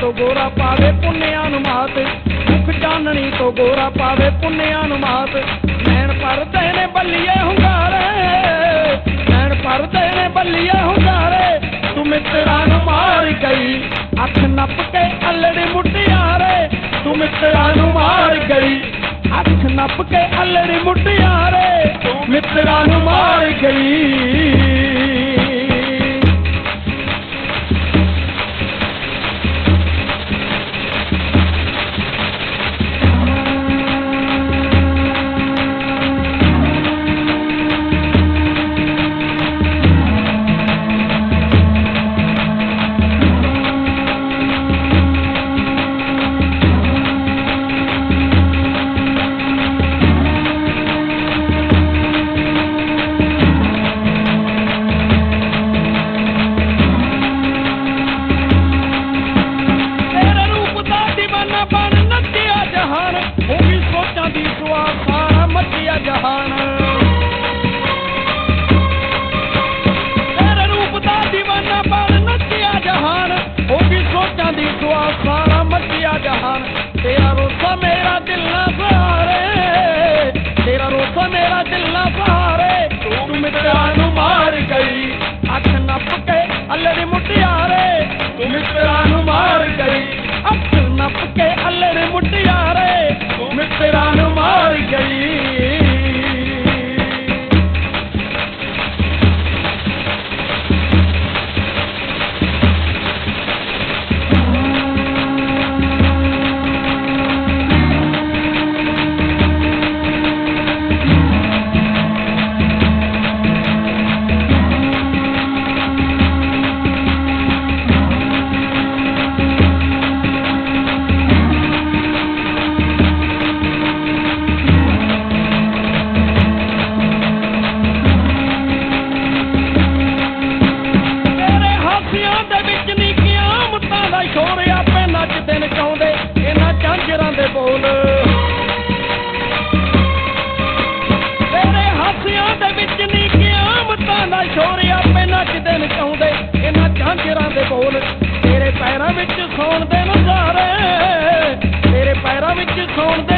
ਤੋਂ ਗੋਰਾ ਪਾਵੇ ਪੁੰਨਿਆਂ ਨੂੰ ਮਾਤ, ਮੁਖ ਚਾਨਣੀ ਤੋਂ ਗੋਰਾ ਪਾਵੇ ਪੁੰਨਿਆਂ ਨੂੰ ਮਾਤ। ਨੈਣ ਭਰਦੇ ਨੇ ਬੱਲੀਏ ਹੁੰਗਾਰੇ, ਨੈਣ ਭਰਦੇ ਨੇ ਬੱਲੀਏ ਹੁੰਗਾਰੇ, ਤੂੰ ਮਿੱਤਰਾਂ ਨੂੰ ਮਾਰ ਗਈ ਅੱਖ ਨੱਪ ਕੇ ਅਲੜੀ ਮੁਟਿਆਰੇ, ਤੂੰ ਮਿੱਤਰਾਂ ਨੂੰ ਮਾਰ ਗਈ ਅੱਖ ਨੱਪ ਕੇ ਅਲੜੀ ਮੁਟਿਆਰੇ, ਤੂੰ ਮਿੱਤਰਾਂ ਨੂੰ ਮਾਰ ਗਈ। ਤੇਰੇ ਰੂਪ ਦਾ ਦੀਵਾਨਾ ਬਣ ਨੱਚਿਆ ਜਹਾਨ, ਹੋ ਗਈ ਸੋਚਾਂ ਦੀ ਦੁਆ ਸਾਰਾ ਮੱਚਿਆ ਜਹਾਨ। ਤੇਰਾ ਰੋਸਾ ਮੇਰਾ ਦਿਲ ਨਾ ਸਹਾਰੇ, ਤੇਰਾ ਰੋਸਾ ਮੇਰਾ ਦਿਲ ਨਾ ਸਹਾਰੇ, ਤੂੰ ਮਿੱਤਰਾਂ ਨੂੰ ਮਾਰ ਗਈ ਅੱਖ ਨੱਪ ਕੇ ਅਲੜੀ ਮੁਟਿਆਰੇ, ਤੂੰ ਮਿੱਤਰਾਂ ਨੂੰ ਮਾਰ ਗਈ ਅੱਖ ਨੱਪ ਕੇ ਅਲੜੀ ਮੁਟਿਆਰੇ, ਤੂੰ ਮਿੱਤਰਾਂ ਨੂੰ ਮਾਰ ਗਈ। ਨੱਚਦੇ ਨਚਾਉਂਦੇ ਇਹਨਾਂ ਝਾਂਜਰਾਂ ਦੇ ਬੋਲ, ਤੇਰੇ ਹਾਸਿਆਂ ਦੇ ਵਿੱਚ ਨੀ ਕਿਆਮਤਾਂ ਦਾ ਸ਼ੋਰ, ਆਪੇ ਨੱਚਦੇ ਨਚਾਉਂਦੇ ਇਹਨਾਂ ਝਾਂਜਰਾਂ ਦੇ ਬੋਲ। ਤੇਰੇ ਪੈਰਾਂ ਵਿੱਚ ਸੌਣ ਦੇ ਨਜ਼ਾਰੇ, ਤੇਰੇ ਪੈਰਾਂ ਵਿੱਚ ਸੌਣ